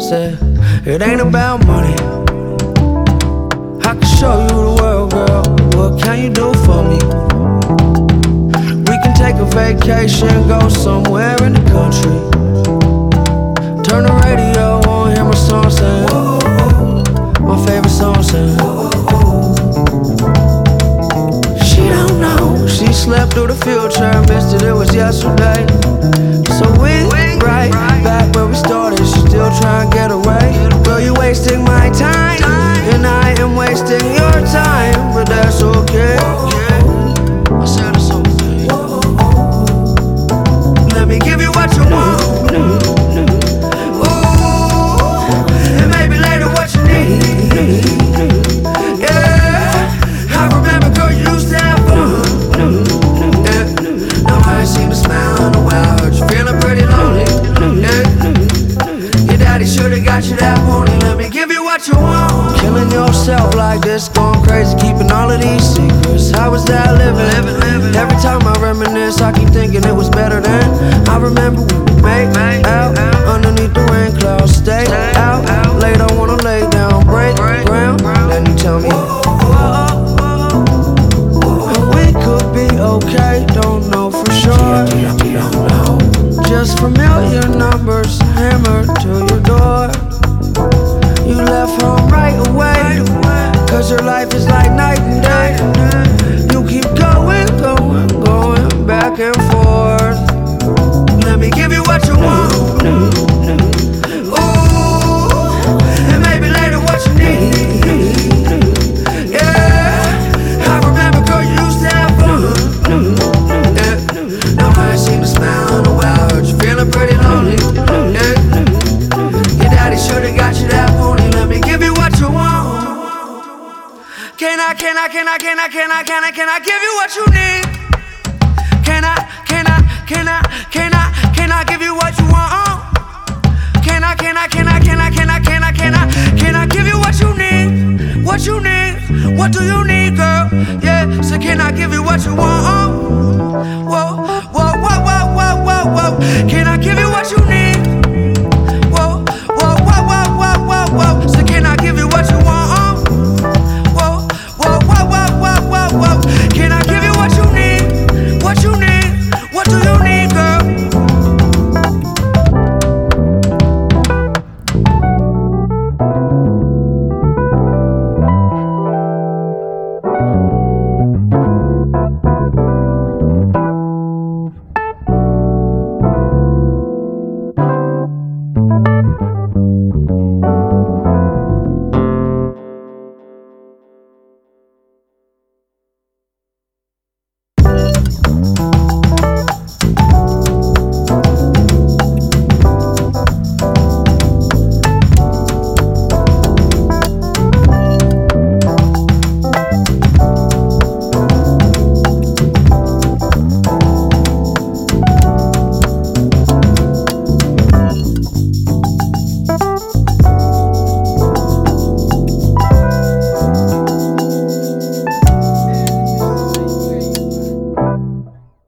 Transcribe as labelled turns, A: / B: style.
A: said, it ain't about money. I can show you the world, girl. What can you do for me? We can take a vacation, go somewhere in the country. Turn the radio on, hear my song saying, my favorite song saying. She don't know, she slept through the future, missed it was yesterday. So we right back where we started, she still trying to get away. Girl, you wasting my time, and I am wasting your time, but that's okay. I said it's okay. Let me give you what you want. Ooh, and maybe later what you need. Yeah, I remember, girl, you used to have fun. Yeah, now I ain't seen a smile in a while. Heard you feeling pretty lonely. Yeah, your daddy should've got you that morning. Let me give you what you want. Killing yourself like this, going crazy, keeping all of these secrets. How was that living? Every time I reminisce, I keep thinking it was better then. I remember we would make out underneath the rain clouds. Stay out late, I wanna lay down, break ground. Then you tell me we could be okay, don't know for sure. Just familiar numbers hammered to your door. You left home right away, cause your life is like night and day. You keep going back and forth. Let me give you what you want. Ooh, and maybe later what you need. Yeah, I remember, girl, you used to have fun. Yeah, now I ain't seen a smile in a while. Heard you feeling pretty lonely. Yeah, your daddy should've got you that morning. Let me give you what you want. Can I give you what you need? Can I